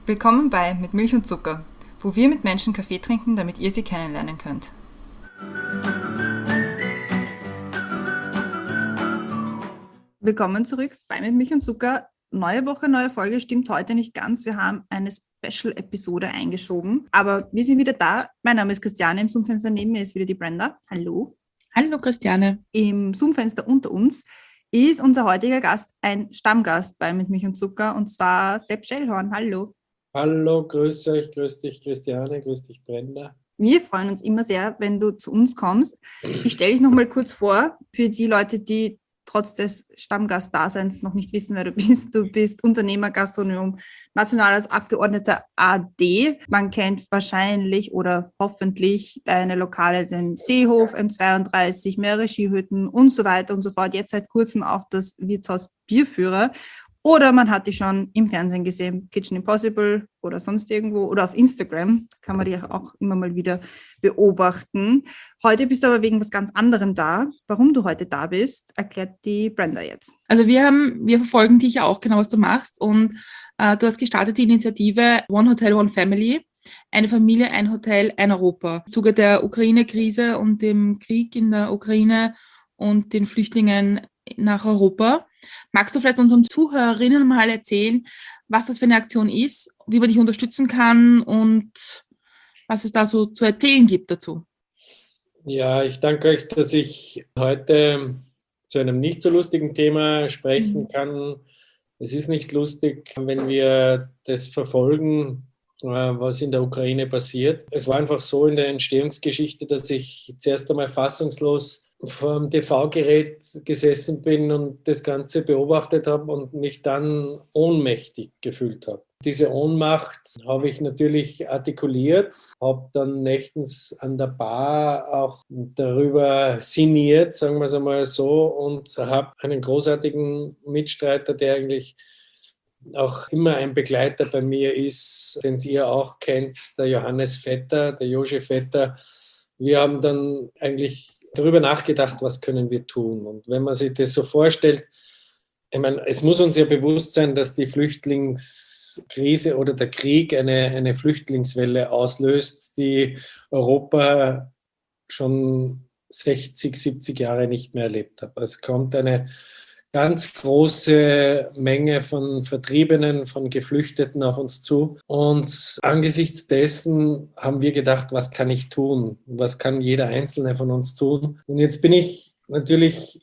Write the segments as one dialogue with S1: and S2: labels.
S1: Willkommen bei Mit Milch und Zucker, wo wir mit Menschen Kaffee trinken, damit ihr sie kennenlernen könnt. Willkommen zurück bei Mit Milch und Zucker. Neue Woche, neue Folge, stimmt heute nicht ganz. Wir haben eine Special-Episode eingeschoben, aber wir sind wieder da. Mein Name ist Christiane, im Zoom-Fenster neben mir ist wieder die Brenda. Hallo.
S2: Hallo Christiane.
S1: Im Zoom-Fenster unter uns ist unser heutiger Gast ein Stammgast bei Mit Milch und Zucker, und zwar Sepp Schellhorn. Hallo.
S3: Hallo, grüß euch, grüß dich Christiane, grüß dich Brenda.
S1: Wir freuen uns immer sehr, wenn du zu uns kommst. Ich stelle dich noch mal kurz vor, für die Leute, die trotz des Stammgastdaseins noch nicht wissen, wer du bist. Du bist Unternehmer, Gastronom, national als Abgeordneter AD. Man kennt wahrscheinlich oder hoffentlich deine Lokale, den Seehof, M32, mehrere Skihütten und so weiter und so fort. Jetzt seit kurzem auch das Wirtshaus Bierführer. Oder man hat dich schon im Fernsehen gesehen, Kitchen Impossible oder sonst irgendwo. Oder auf Instagram kann man dich auch immer mal wieder beobachten. Heute bist du aber wegen was ganz anderem da. Warum du heute da bist, erklärt die Brenda jetzt.
S2: Also wir verfolgen dich ja auch genau, was du machst. Und du hast gestartet die Initiative One Hotel, One Family. Eine Familie, ein Hotel, ein Europa. Im Zuge der Ukraine-Krise und dem Krieg in der Ukraine und den Flüchtlingen nach Europa. Magst du vielleicht unseren Zuhörerinnen mal erzählen, was das für eine Aktion ist, wie man dich unterstützen kann und was es da so zu erzählen gibt dazu?
S3: Ja, ich danke euch, dass ich heute zu einem nicht so lustigen Thema sprechen kann. Es ist nicht lustig, wenn wir das verfolgen, was in der Ukraine passiert. Es war einfach so in der Entstehungsgeschichte, dass ich zuerst einmal fassungslos vor dem TV-Gerät gesessen bin und das Ganze beobachtet habe und mich dann ohnmächtig gefühlt habe. Diese Ohnmacht habe ich natürlich artikuliert, habe dann nächtens an der Bar auch darüber sinniert, sagen wir es einmal so, und habe einen großartigen Mitstreiter, der eigentlich auch immer ein Begleiter bei mir ist, den ihr auch kennt, der Johannes Vetter, der Jože Vetter. Wir haben dann eigentlich darüber nachgedacht, was können wir tun. Und wenn man sich das so vorstellt, ich meine, es muss uns ja bewusst sein, dass die Flüchtlingskrise oder der Krieg eine Flüchtlingswelle auslöst, die Europa schon 60, 70 Jahre nicht mehr erlebt hat. Es kommt eine ganz große Menge von Vertriebenen, von Geflüchteten auf uns zu. Und angesichts dessen haben wir gedacht, was kann ich tun? Was kann jeder Einzelne von uns tun? Und jetzt bin ich natürlich,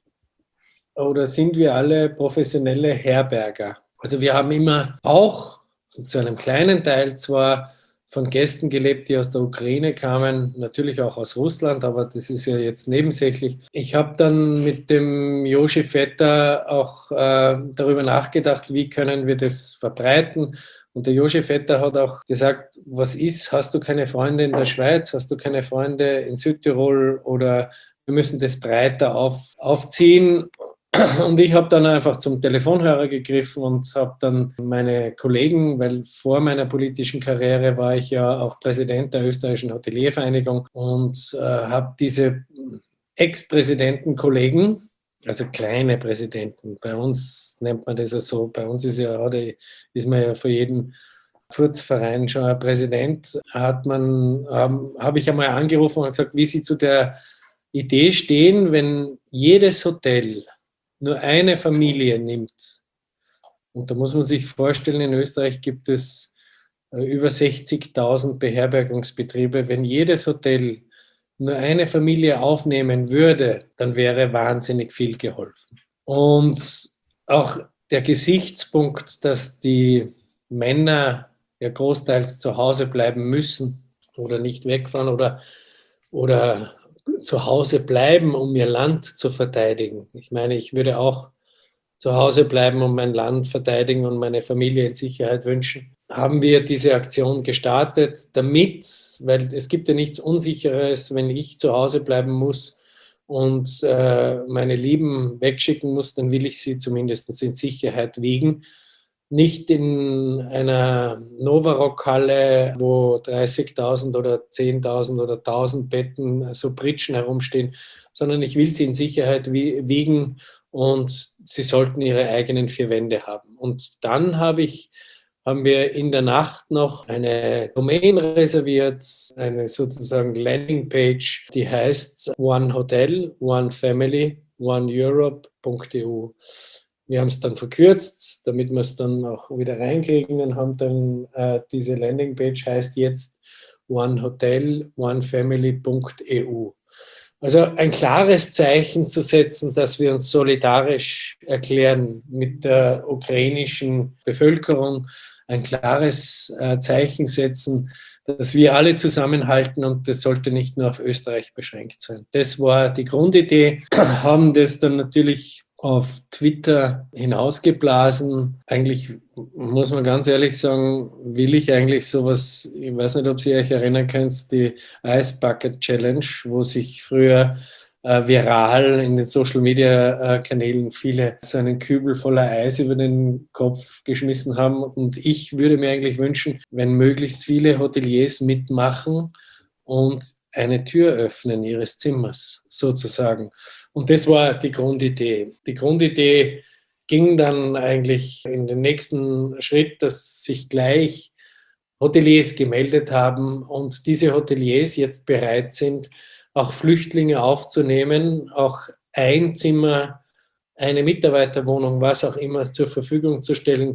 S3: oder sind wir alle professionelle Herberger. Also wir haben immer auch zu einem kleinen Teil zwar von Gästen gelebt, die aus der Ukraine kamen, natürlich auch aus Russland, aber das ist ja jetzt nebensächlich. Ich habe dann mit dem Jože Vetter auch darüber nachgedacht, wie können wir das verbreiten. Und der Jože Vetter hat auch gesagt, was ist, hast du keine Freunde in der Schweiz, hast du keine Freunde in Südtirol, oder wir müssen das breiter aufziehen. Und ich habe dann einfach zum Telefonhörer gegriffen und habe dann meine Kollegen, weil vor meiner politischen Karriere war ich ja auch Präsident der österreichischen Hoteliervereinigung, und habe diese Ex-Präsidenten-Kollegen, also kleine Präsidenten, bei uns nennt man das ja so, bei uns ist man ja für jeden Furzverein schon ein Präsident, habe ich einmal angerufen und gesagt, wie sie zu der Idee stehen, wenn jedes Hotel nur eine Familie nimmt. Und da muss man sich vorstellen, in Österreich gibt es über 60.000 Beherbergungsbetriebe. Wenn jedes Hotel nur eine Familie aufnehmen würde, dann wäre wahnsinnig viel geholfen. Und auch der Gesichtspunkt, dass die Männer ja großteils zu Hause bleiben müssen oder nicht wegfahren oder zu Hause bleiben, um ihr Land zu verteidigen. Ich meine, ich würde auch zu Hause bleiben, um mein Land verteidigen und meine Familie in Sicherheit wünschen. Haben wir diese Aktion gestartet, damit, weil es gibt ja nichts Unsicheres, wenn ich zu Hause bleiben muss und meine Lieben wegschicken muss, dann will ich sie zumindest in Sicherheit wiegen. Nicht in einer Novarock-Halle, wo 30.000 oder 10.000 oder 1.000 Betten, so Pritschen herumstehen, sondern ich will sie in Sicherheit wiegen, und sie sollten ihre eigenen vier Wände haben. Und dann habe ich haben wir in der Nacht noch eine Domain reserviert, eine sozusagen Landingpage, die heißt One Hotel, One Family, OneEurope.eu. Wir haben es dann verkürzt, damit wir es dann auch wieder reinkriegen und haben dann diese Landingpage heißt jetzt One Hotel, OneFamily.eu. Also ein klares Zeichen zu setzen, dass wir uns solidarisch erklären mit der ukrainischen Bevölkerung, ein klares Zeichen setzen, dass wir alle zusammenhalten und das sollte nicht nur auf Österreich beschränkt sein. Das war die Grundidee, haben das dann natürlich auf Twitter hinausgeblasen. Eigentlich muss man ganz ehrlich sagen, will ich eigentlich sowas, ich weiß nicht, ob ihr euch erinnern könnt, die Ice Bucket Challenge, wo sich früher viral in den Social-Media-Kanälen viele so einen Kübel voller Eis über den Kopf geschmissen haben. Und ich würde mir eigentlich wünschen, wenn möglichst viele Hoteliers mitmachen und eine Tür öffnen ihres Zimmers, sozusagen. Und das war die Grundidee. Die Grundidee ging dann eigentlich in den nächsten Schritt, dass sich gleich Hoteliers gemeldet haben und diese Hoteliers jetzt bereit sind, auch Flüchtlinge aufzunehmen, auch ein Zimmer, eine Mitarbeiterwohnung, was auch immer zur Verfügung zu stellen,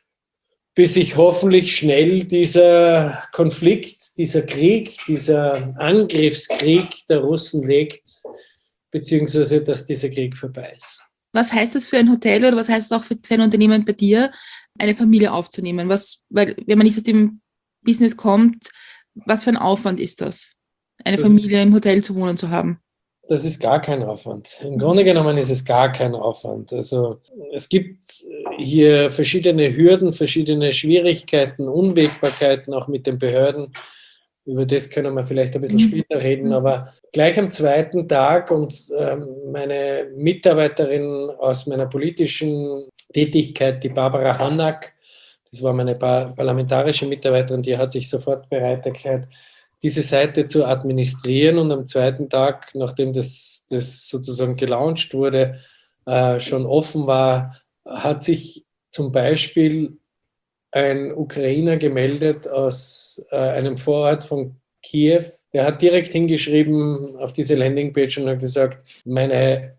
S3: bis sich hoffentlich schnell dieser Konflikt, dieser Krieg, dieser Angriffskrieg der Russen legt, beziehungsweise dass dieser Krieg vorbei ist.
S2: Was heißt das für ein Hotel oder was heißt es auch für ein Unternehmen bei dir, eine Familie aufzunehmen? Weil wenn man nicht aus dem Business kommt, was für ein Aufwand ist das, eine Familie im Hotel zu wohnen zu haben?
S3: Das ist gar kein Aufwand. Im Grunde genommen ist es gar kein Aufwand. Also es gibt hier verschiedene Hürden, verschiedene Schwierigkeiten, Unwägbarkeiten auch mit den Behörden. Über das können wir vielleicht ein bisschen später reden, aber gleich am zweiten Tag und meine Mitarbeiterin aus meiner politischen Tätigkeit, die Barbara Hannack, das war meine parlamentarische Mitarbeiterin, die hat sich sofort bereit erklärt, diese Seite zu administrieren und am zweiten Tag, nachdem das sozusagen gelauncht wurde, schon offen war, hat sich zum Beispiel ein Ukrainer gemeldet aus einem Vorort von Kiew. Der hat direkt hingeschrieben auf diese Landingpage und hat gesagt, meine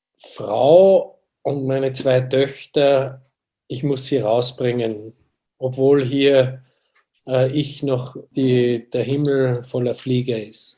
S3: Frau und meine 2 Töchter, ich muss sie rausbringen, obwohl hier ich noch der Himmel voller Flieger ist.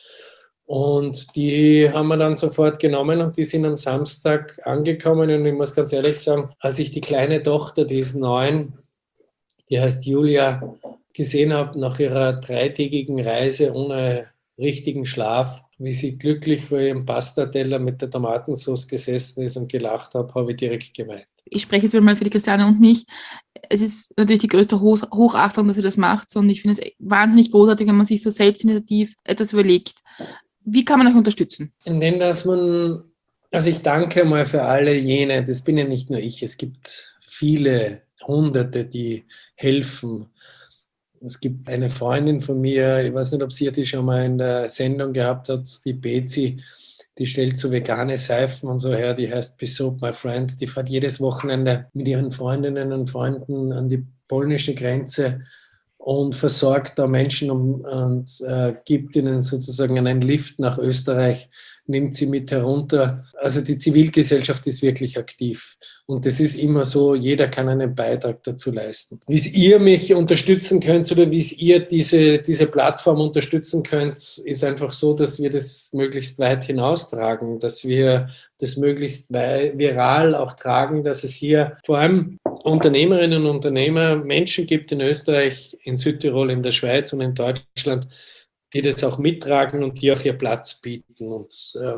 S3: Und die haben wir dann sofort genommen und die sind am Samstag angekommen und ich muss ganz ehrlich sagen, als ich die kleine Tochter, die ist 9, die heißt Julia, gesehen habe nach ihrer 3-tägigen Reise ohne richtigen Schlaf, wie sie glücklich vor ihrem Pastateller mit der Tomatensauce gesessen ist und gelacht habe ich direkt geweint.
S2: Ich spreche jetzt mal für die Christiane und mich. Es ist natürlich die größte Hochachtung, dass ihr das macht und ich finde es wahnsinnig großartig, wenn man sich so selbstinitiativ etwas überlegt. Wie kann man euch unterstützen?
S3: Indem, dass man, also ich danke mal für alle jene, das bin ja nicht nur ich, es gibt viele Hunderte, die helfen. Es gibt eine Freundin von mir, ich weiß nicht, ob sie die schon mal in der Sendung gehabt hat, die Betsy, die stellt so vegane Seifen und so her, die heißt Be Soap My Friend. Die fährt jedes Wochenende mit ihren Freundinnen und Freunden an die polnische Grenze und versorgt da Menschen und gibt ihnen sozusagen einen Lift nach Österreich, nimmt sie mit herunter. Also die Zivilgesellschaft ist wirklich aktiv. Und das ist immer so, jeder kann einen Beitrag dazu leisten. Wie ihr mich unterstützen könnt oder wie ihr diese Plattform unterstützen könnt, ist einfach so, dass wir das möglichst weit hinaustragen, dass wir das möglichst viral auch tragen, dass es hier vor allem Unternehmerinnen und Unternehmer, Menschen gibt in Österreich, in Südtirol, in der Schweiz und in Deutschland, die das auch mittragen und die auch ihr Platz bieten. Und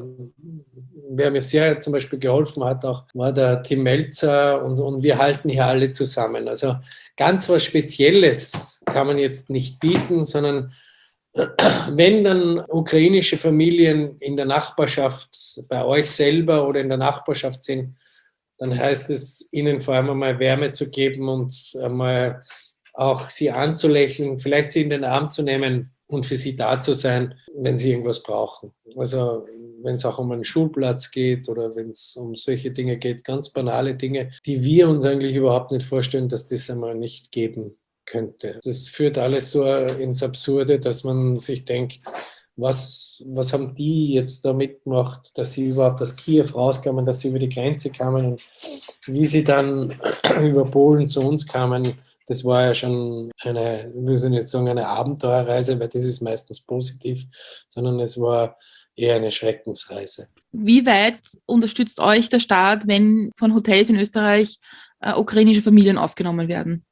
S3: wer mir sehr zum Beispiel geholfen hat, auch war der Tim Melzer und wir halten hier alle zusammen. Also ganz was Spezielles kann man jetzt nicht bieten, sondern wenn dann ukrainische Familien in der Nachbarschaft bei euch selber oder in der Nachbarschaft sind, dann heißt es, ihnen vor allem einmal Wärme zu geben und einmal auch sie anzulächeln, vielleicht sie in den Arm zu nehmen und für sie da zu sein, wenn sie irgendwas brauchen. Also wenn es auch um einen Schulplatz geht oder wenn es um solche Dinge geht, ganz banale Dinge, die wir uns eigentlich überhaupt nicht vorstellen, dass das einmal nicht geben könnte. Das führt alles so ins Absurde, dass man sich denkt, was haben die jetzt da mitgemacht, dass sie überhaupt aus Kiew rauskamen, dass sie über die Grenze kamen und wie sie dann über Polen zu uns kamen. Das war ja schon eine, ich will nicht sagen eine Abenteuerreise, weil das ist meistens positiv, sondern es war eher eine Schreckensreise.
S2: Wie weit unterstützt euch der Staat, wenn von Hotels in Österreich ukrainische Familien aufgenommen werden?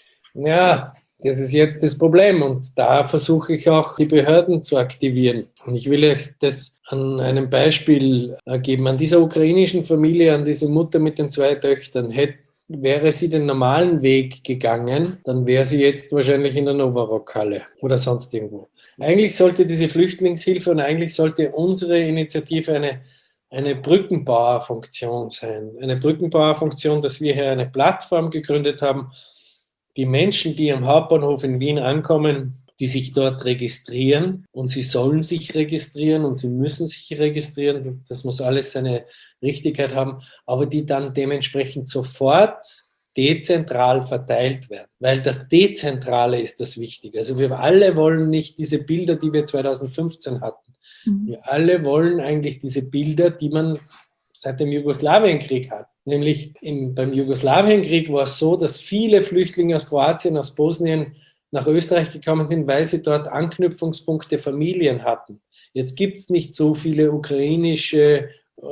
S3: Ja, das ist jetzt das Problem und da versuche ich auch, die Behörden zu aktivieren. Und ich will euch das an einem Beispiel geben. An dieser ukrainischen Familie, an diese Mutter mit den 2 Töchtern, wäre sie den normalen Weg gegangen, dann wäre sie jetzt wahrscheinlich in der Novarock-Halle oder sonst irgendwo. Eigentlich sollte diese Flüchtlingshilfe und eigentlich sollte unsere Initiative eine Brückenbauerfunktion sein. Eine Brückenbauerfunktion, dass wir hier eine Plattform gegründet haben, die Menschen, die am Hauptbahnhof in Wien ankommen, die sich dort registrieren und sie sollen sich registrieren und sie müssen sich registrieren, das muss alles seine Richtigkeit haben, aber die dann dementsprechend sofort dezentral verteilt werden, weil das Dezentrale ist das Wichtige. Also wir alle wollen nicht diese Bilder, die wir 2015 hatten. Wir alle wollen eigentlich diese Bilder, die man seit dem Jugoslawienkrieg hat. Nämlich beim Jugoslawienkrieg war es so, dass viele Flüchtlinge aus Kroatien, aus Bosnien nach Österreich gekommen sind, weil sie dort Anknüpfungspunkte, Familien hatten. Jetzt gibt es nicht so viele ukrainische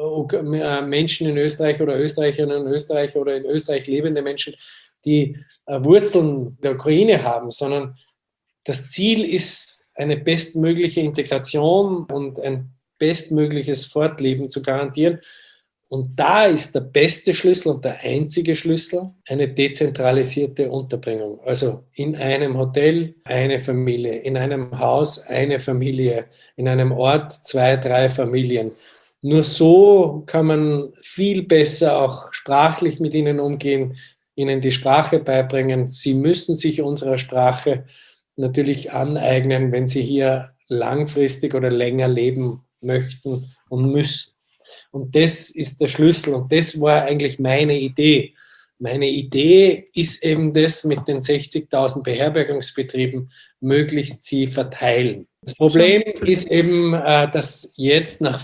S3: Menschen in Österreich oder Österreicherinnen in Österreich oder in Österreich lebende Menschen, die Wurzeln der Ukraine haben, sondern das Ziel ist, eine bestmögliche Integration und ein bestmögliches Fortleben zu garantieren. Und da ist der beste Schlüssel und der einzige Schlüssel eine dezentralisierte Unterbringung. Also in einem Hotel eine Familie, in einem Haus eine Familie, in einem Ort 2, 3 Familien. Nur so kann man viel besser auch sprachlich mit ihnen umgehen, ihnen die Sprache beibringen. Sie müssen sich unserer Sprache natürlich aneignen, wenn sie hier langfristig oder länger leben möchten und müssen. Und das ist der Schlüssel und das war eigentlich meine Idee. Meine Idee ist eben das mit den 60.000 Beherbergungsbetrieben, möglichst sie verteilen. Das Problem ist eben, dass jetzt nach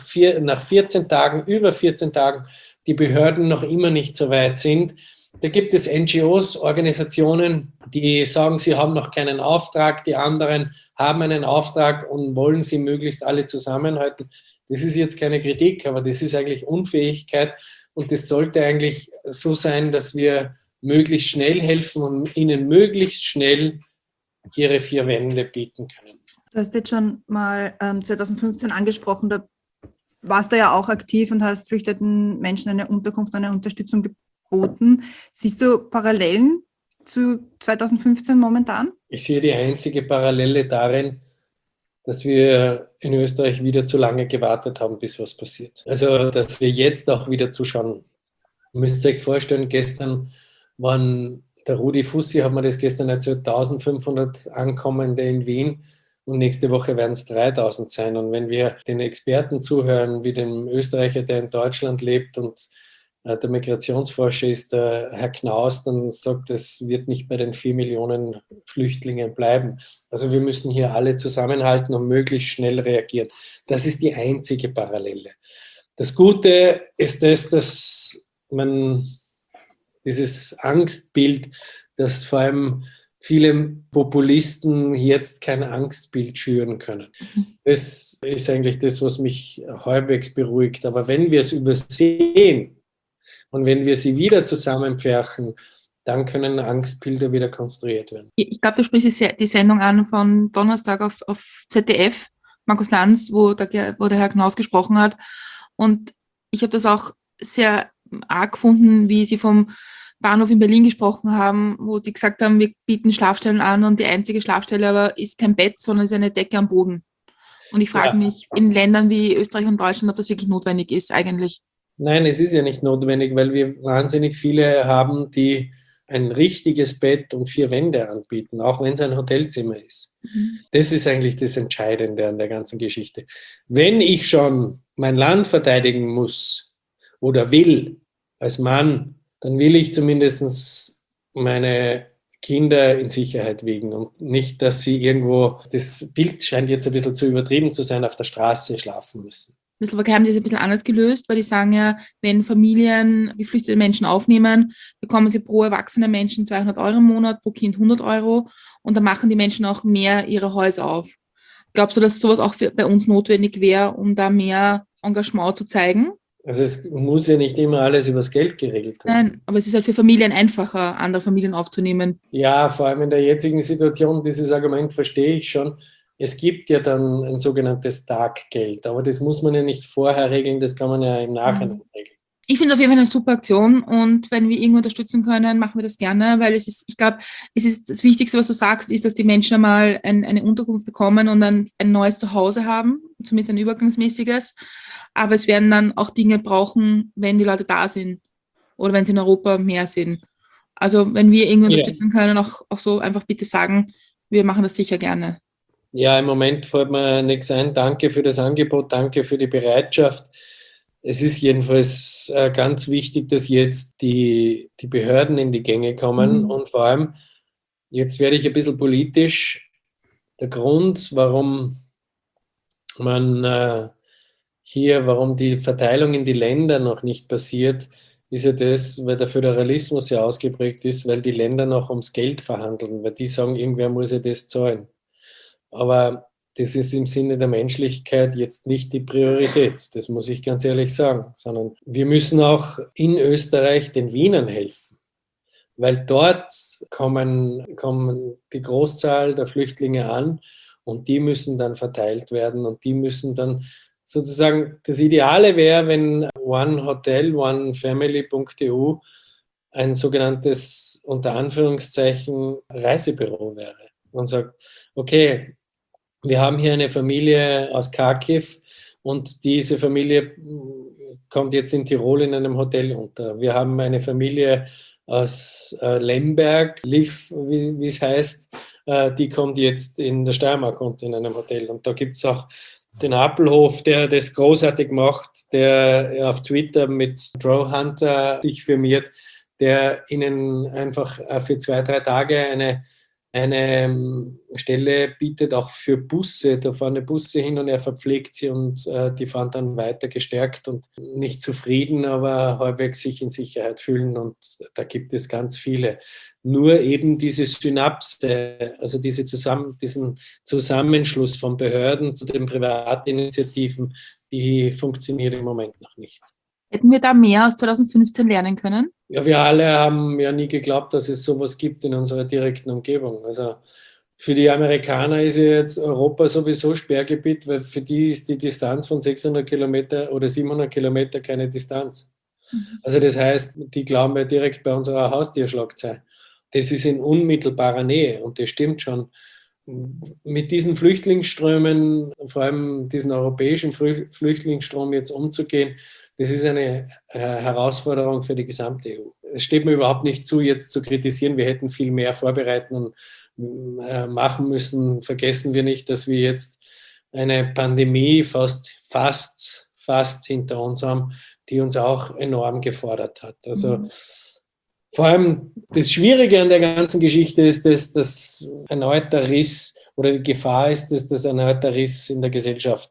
S3: 14 Tagen, über 14 Tagen, die Behörden noch immer nicht so weit sind. Da gibt es NGOs, Organisationen, die sagen, sie haben noch keinen Auftrag, die anderen haben einen Auftrag und wollen sie möglichst alle zusammenhalten. Das ist jetzt keine Kritik, aber das ist eigentlich Unfähigkeit und das sollte eigentlich so sein, dass wir möglichst schnell helfen und ihnen möglichst schnell ihre 4 Wände bieten können.
S1: Du hast jetzt schon mal 2015 angesprochen, da warst du ja auch aktiv und hast flüchtenden Menschen eine Unterkunft, eine Unterstützung geboten. Siehst du Parallelen zu 2015 momentan?
S3: Ich sehe die einzige Parallele darin, dass wir in Österreich wieder zu lange gewartet haben, bis was passiert. Also, dass wir jetzt auch wieder zuschauen. Ihr müsst euch vorstellen, gestern waren, der Rudi Fussi hat mir das gestern erzählt, 1500 Ankommende in Wien und nächste Woche werden es 3000 sein. Und wenn wir den Experten zuhören, wie dem Österreicher, der in Deutschland lebt und der Migrationsforscher ist der Herr Knaus, dann sagt, es wird nicht bei den 4 Millionen Flüchtlingen bleiben. Also wir müssen hier alle zusammenhalten und möglichst schnell reagieren. Das ist die einzige Parallele. Das Gute ist das, dass man dieses Angstbild, dass vor allem viele Populisten jetzt kein Angstbild schüren können. Das ist eigentlich das, was mich halbwegs beruhigt. Aber wenn wir es übersehen, und wenn wir sie wieder zusammenpferchen, dann können Angstbilder wieder konstruiert werden.
S2: Ich glaube, du sprichst die Sendung an von Donnerstag auf ZDF, Markus Lanz, wo der Herr Knaus gesprochen hat. Und ich habe das auch sehr arg gefunden, wie sie vom Bahnhof in Berlin gesprochen haben, wo sie gesagt haben, wir bieten Schlafstellen an und die einzige Schlafstelle aber ist kein Bett, sondern ist eine Decke am Boden. Und ich frage mich in Ländern wie Österreich und Deutschland, ob das wirklich notwendig ist eigentlich.
S3: Nein, es ist ja nicht notwendig, weil wir wahnsinnig viele haben, die ein richtiges Bett und 4 Wände anbieten, auch wenn es ein Hotelzimmer ist. Das ist eigentlich das Entscheidende an der ganzen Geschichte. Wenn ich schon mein Land verteidigen muss oder will als Mann, dann will ich zumindest meine Kinder in Sicherheit wiegen und nicht, dass sie irgendwo, das Bild scheint jetzt ein bisschen zu übertrieben zu sein, auf der Straße schlafen müssen.
S2: In der Slowakei haben die das ein bisschen anders gelöst, weil die sagen ja, wenn Familien geflüchtete Menschen aufnehmen, bekommen sie pro erwachsenen Menschen 200 € im Monat, pro Kind 100 € und dann machen die Menschen auch mehr ihre Häuser auf. Glaubst du, dass sowas auch bei uns notwendig wäre, um da mehr Engagement zu zeigen?
S3: Also es muss ja nicht immer alles übers Geld geregelt werden.
S2: Nein, aber es ist halt für Familien einfacher, andere Familien aufzunehmen.
S3: Ja, vor allem in der jetzigen Situation, dieses Argument verstehe ich schon. Es gibt ja dann ein sogenanntes Taggeld, aber das muss man ja nicht vorher regeln, das kann man ja im Nachhinein regeln.
S2: Ich finde es auf jeden Fall eine super Aktion und wenn wir irgendwo unterstützen können, machen wir das gerne, weil ich glaube, es ist das Wichtigste, was du sagst, ist, dass die Menschen einmal eine Unterkunft bekommen und dann ein neues Zuhause haben, zumindest ein übergangsmäßiges. Aber es werden dann auch Dinge brauchen, wenn die Leute da sind oder wenn sie in Europa mehr sind. Also wenn wir irgendwie unterstützen können, auch so einfach bitte sagen, wir machen das sicher gerne.
S3: Ja, im Moment fällt mir nichts ein. Danke für das Angebot, danke für die Bereitschaft. Es ist jedenfalls ganz wichtig, dass jetzt die Behörden in die Gänge kommen und vor allem, jetzt werde ich ein bisschen politisch, der Grund, warum warum die Verteilung in die Länder noch nicht passiert, ist ja das, weil der Föderalismus ja ausgeprägt ist, weil die Länder noch ums Geld verhandeln, weil die sagen, irgendwer muss ja das zahlen. Aber das ist im Sinne der Menschlichkeit jetzt nicht die Priorität, das muss ich ganz ehrlich sagen, sondern wir müssen auch in Österreich den Wienern helfen, weil dort kommen die Großzahl der Flüchtlinge an und die müssen dann verteilt werden und die müssen dann sozusagen, das Ideale wäre, wenn onehotel.onefamily.eu ein sogenanntes, unter Anführungszeichen, Reisebüro wäre und sagt, okay, wir haben hier eine Familie aus Kharkiv und diese Familie kommt jetzt in Tirol in einem Hotel unter. Wir haben eine Familie aus Lemberg, Liv, wie es heißt, die kommt jetzt in der Steiermark unter in einem Hotel. Und da gibt es auch den Appelhof, der das großartig macht, der auf Twitter mit Drow Hunter sich firmiert, der ihnen einfach für 2-3 Tage eine Stelle bietet, auch für Busse. Da fahren Busse hin und er verpflegt sie und die fahren dann weiter gestärkt und nicht zufrieden, aber halbwegs sich in Sicherheit fühlen. Und da gibt es ganz viele. Nur eben diese Synapse, also diesen Zusammenschluss von Behörden zu den Privatinitiativen, die funktioniert im Moment noch nicht.
S2: Hätten wir da mehr aus 2015 lernen können?
S3: Ja, wir alle haben ja nie geglaubt, dass es sowas gibt in unserer direkten Umgebung. Also für die Amerikaner ist ja jetzt Europa sowieso Sperrgebiet, weil für die ist die Distanz von 600 Kilometer oder 700 Kilometer keine Distanz. Also das heißt, die glauben ja direkt bei unserer Haustür schlagt sein. Das ist in unmittelbarer Nähe und das stimmt schon. Mit diesen Flüchtlingsströmen, vor allem diesen europäischen Flüchtlingsstrom jetzt umzugehen, das ist eine Herausforderung für die gesamte EU. Es steht mir überhaupt nicht zu, jetzt zu kritisieren, wir hätten viel mehr vorbereiten und machen müssen. Vergessen wir nicht, dass wir jetzt eine Pandemie fast hinter uns haben, die uns auch enorm gefordert hat. Also vor allem das Schwierige an der ganzen Geschichte ist, dass das erneuter Riss oder die Gefahr ist, dass das erneuter Riss in der Gesellschaft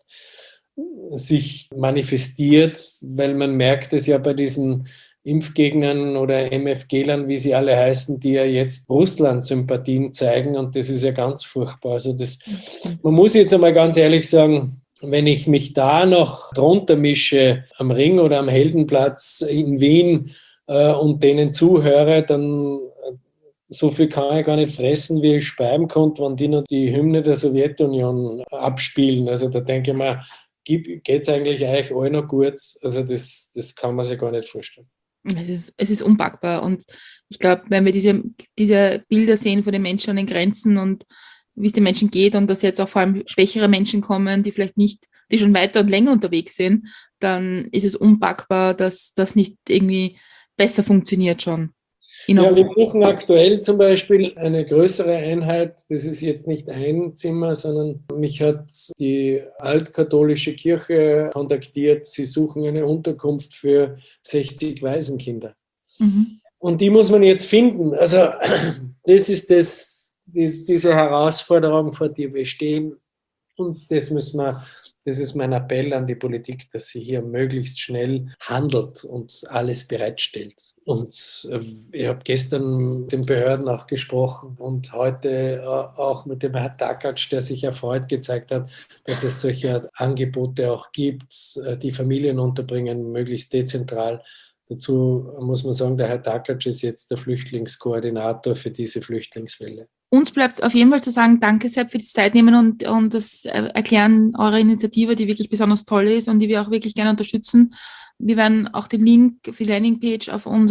S3: sich manifestiert, weil man merkt es ja bei diesen Impfgegnern oder MFGlern, wie sie alle heißen, die ja jetzt Russland-Sympathien zeigen und das ist ja ganz furchtbar. Also man muss jetzt einmal ganz ehrlich sagen, wenn ich mich da noch drunter mische am Ring oder am Heldenplatz in Wien und denen zuhöre, dann so viel kann ich gar nicht fressen, wie ich speiben konnte, wenn die noch die Hymne der Sowjetunion abspielen. Also da denke ich mir, geht es eigentlich euch allen noch gut? Also das kann man sich gar nicht vorstellen.
S2: Es ist unpackbar und ich glaube, wenn wir diese Bilder sehen von den Menschen an den Grenzen und wie es den Menschen geht und dass jetzt auch vor allem schwächere Menschen kommen, die vielleicht nicht, die schon weiter und länger unterwegs sind, dann ist es unpackbar, dass das nicht irgendwie besser funktioniert schon. in
S3: Ja, wir
S2: Europa?
S3: suchen aktuell zum Beispiel eine größere Einheit. Das ist jetzt nicht ein Zimmer, sondern mich hat die altkatholische Kirche kontaktiert. Sie suchen eine Unterkunft für 60 Waisenkinder.
S2: Mhm.
S3: Und die muss man jetzt finden. Also das ist diese Herausforderung, vor der wir stehen. Und das ist mein Appell an die Politik, dass sie hier möglichst schnell handelt und alles bereitstellt. Und ich habe gestern mit den Behörden auch gesprochen und heute auch mit dem Herrn Takac, der sich erfreut gezeigt hat, dass es solche Angebote auch gibt, die Familien unterbringen, möglichst dezentral. Dazu muss man sagen, der Herr Takac ist jetzt der Flüchtlingskoordinator für diese Flüchtlingswelle.
S2: Uns bleibt auf jeden Fall zu sagen, danke sehr für die Zeit nehmen und das Erklären eurer Initiative, die wirklich besonders toll ist und die wir auch wirklich gerne unterstützen. Wir werden auch den Link für die Landingpage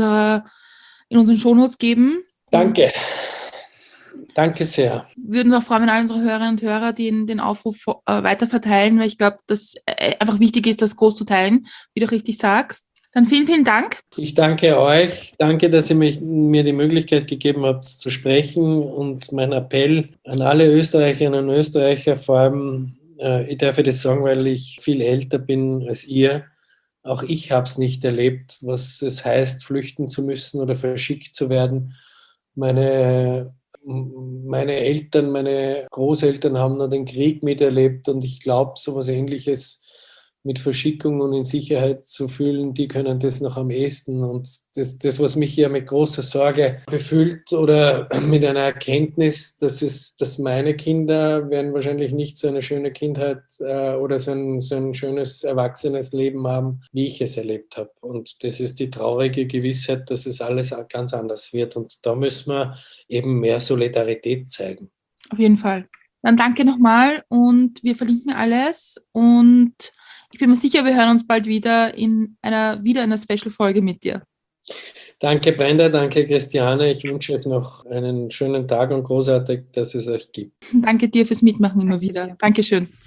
S2: in unseren Shownotes geben.
S3: Danke. Danke sehr.
S2: Wir würden uns auch freuen, wenn alle unsere Hörerinnen und Hörer den Aufruf weiterverteilen, weil ich glaube, dass einfach wichtig ist, das groß zu teilen, wie du richtig sagst. Dann vielen, vielen Dank. Ich
S3: danke euch. Danke, dass ihr mir die Möglichkeit gegeben habt, zu sprechen. Und mein Appell an alle Österreicherinnen und Österreicher, vor allem, ich darf das sagen, weil ich viel älter bin als ihr. Auch ich habe es nicht erlebt, was es heißt, flüchten zu müssen oder verschickt zu werden. Meine Eltern, meine Großeltern haben noch den Krieg miterlebt und ich glaube, so etwas Ähnliches mit Verschickung und in Sicherheit zu fühlen, die können das noch am ehesten. Und das, was mich hier mit großer Sorge befüllt oder mit einer Erkenntnis, dass meine Kinder werden wahrscheinlich nicht so eine schöne Kindheit oder so ein schönes, erwachsenes Leben haben, wie ich es erlebt habe. Und das ist die traurige Gewissheit, dass es alles ganz anders wird. Und da müssen wir eben mehr Solidarität zeigen.
S2: Auf jeden Fall. Dann danke nochmal und wir verlinken alles und ich bin mir sicher, wir hören uns bald wieder in einer Special-Folge mit dir.
S3: Danke Brenda, danke Christiane. Ich wünsche euch noch einen schönen Tag und großartig, dass es euch gibt.
S2: Danke dir fürs Mitmachen immer wieder. Dankeschön.